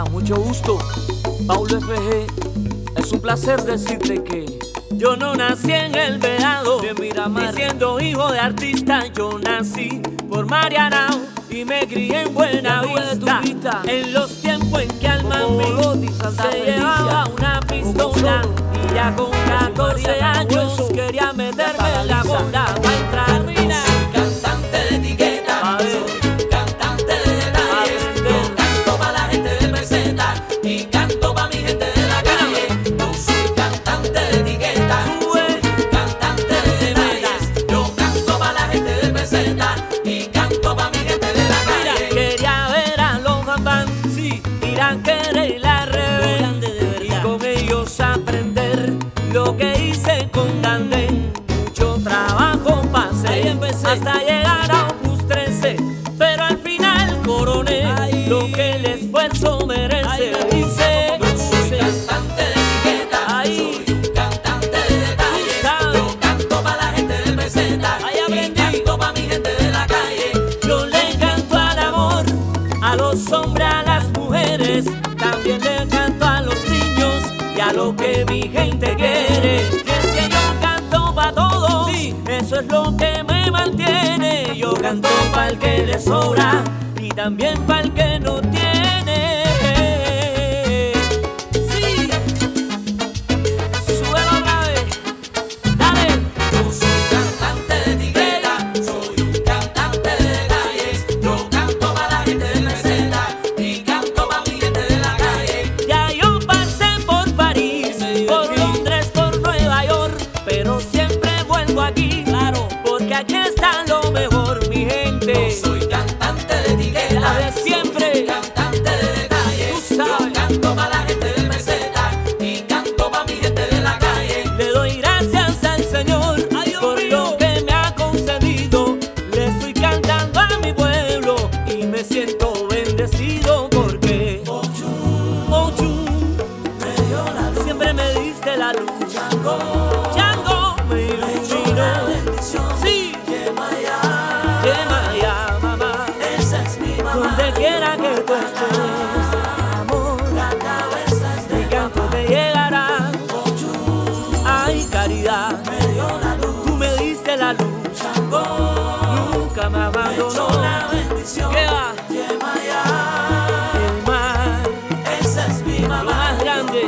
Hola, mucho gusto. Paulo FG. Es un placer decirte que yo no nací en el Vedado de Miramar, ni siendo hijo de artista. Yo nací por Marianao y me crié en Buenavista. En los tiempos en que al mami se llevaba una pistola y ya con 14 años quería meterme en la bola para entrar. Mira, Cantante de etiqueta, soy cantante de detalles. Yo canto pa' la gente de peseta y canto pa' mi gente de la calle. Yo soy cantante de etiqueta, soy cantante de detalles. Yo canto pa' la gente de peseta y canto pa' mi gente de la calle. quería ver a los Bambam, Sí, Irankere y la Rebel, grande de y verdad. con ellos aprender lo que hice con Dandén. Mucho trabajo pasé, Ahí empecé. hasta llegar a Opus 13, pero al final coroné lo que el esfuerzo merece. Dice, Yo soy cantante de etiqueta, Ahí. soy un cantante de detalles. sabes. Yo canto pa' la gente de peseta Ahí y aprendí. canto pa' mi gente de la calle. Yo le canto al amor, a los hombres, a las mujeres, también le canto a los niños y a lo que mi gente quiere. Y es que yo canto pa' todos, Sí. eso es lo que me mantiene. Yo canto pa'l que le sobra y también pa'l que no tiene. Sí, súbelo otra vez, dale. Yo soy cantante de etiqueta, soy un cantante de detalles. Yo canto pa' la gente de meseta y canto pa' mi gente de la calle. Ya yo pasé por París, por Londres, por Nueva York, pero siempre vuelvo aquí, claro, porque aquí está lo mejor, mi gente. Yo soy cantante de etiqueta, La de siempre. soy cantante de detalles. Tú sabes. Yo canto pa' la gente de meseta y canto pa' mi gente de la calle. Le doy gracias al Señor por lo que me ha concedido. Le estoy cantando a mi pueblo y me siento bendecido porque Ochun, siempre me diste la luz. Chango me iluminó. Sí, Maya, mamá, Esa es mi mamá. donde quiera que tú estés, amor, La cabeza es mi de canto te llegará. Ay, caridad, me dio la luz. tú me diste la luz, nunca me abandonó. La bendición ¿Qué va? de Maya. El mar, Esa es mi lo mamá. más grande,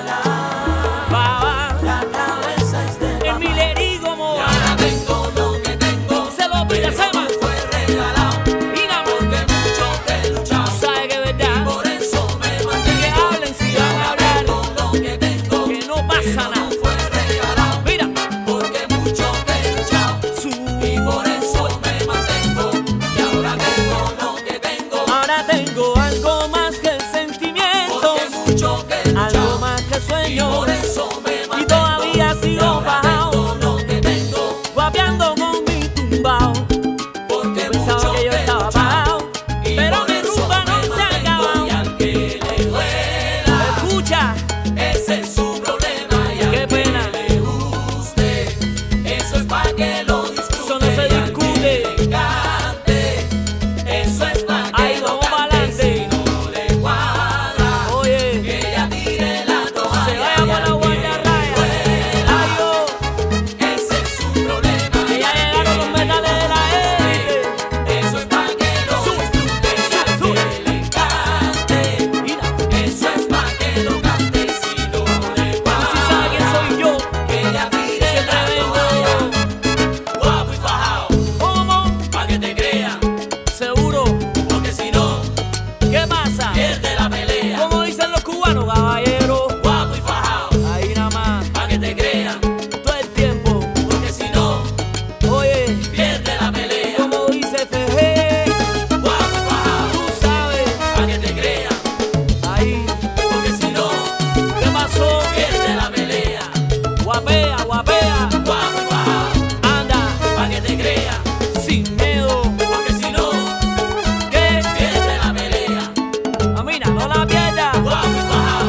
va, La cabeza es de en mi lerigo, mo. ahora tengo lo que tengo. Se lo pide, se va. Fue regalado Mira, porque mucho que he luchado. sabe que es verdad, Por eso me que mantengo. hablen si van a Ahora hablar, tengo lo que tengo. que no pasa No nada. fue regalado Mira, porque mucho que he luchado. Y por eso me mantengo. Y ahora tengo lo que tengo. ahora tengo algo más que sentimientos, Porque mucho que he algo luchado. más que Y sueños, por eso me mantengo. y todavía sigo Ahora bajado, tengo lo que tengo. guapeando con mi tumbao. Porque Pensaba mucho que yo he estaba luchado. apagado, Y pero por mi eso rumba no me se ha mantengo. acabado. Y al que le duela, Escucha, ese es su problema. Y al qué que pena, le guste, eso es pa' que lo disfrute. eso no se Y al que discute. le encante, eso es pa' Ahí que lo vamos cante. pa'lante. Si no le cuadra, Oye, que ella tire la toalla. se vaya Y por al la que guardia le raya. duela, Ay, yo, ese es su problema. que Y ya al que llegaron los le metales de la élite. eso es pa' que lo disfrute. Y al sube. que le encante, Mira, eso es pa' que lo cante. Si no le si cuadra, sabe quién soy yo, que ella tire siempre la vengo toalla. Guapo y fajao, como pa' que te crean, seguro. porque si no, ¿Qué pasa? pierde la pelea. Como dicen los cubanos, caballero, Guapo y fajao, ahí nada más, pa' que te crean, todo el tiempo. porque si no, Oye, pierde la pelea. como dice FG, Guapo y fajao, tú sabes, pa' que te crean, ahí, porque si no, ¿qué pasó? pierde la pelea. Guapea, guapea, Guapo y fajao, anda, pa' que te crean, sin miedo, porque si no, que, pierde la pelea. Amina, no la pierdas, Guapo y fajao,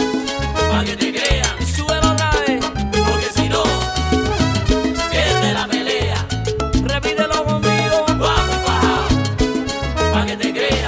pa' que te crean, súbelo otra vez, porque si no, pierde la pelea. repítelo conmigo, Guapo y fajao, pa' que te crean.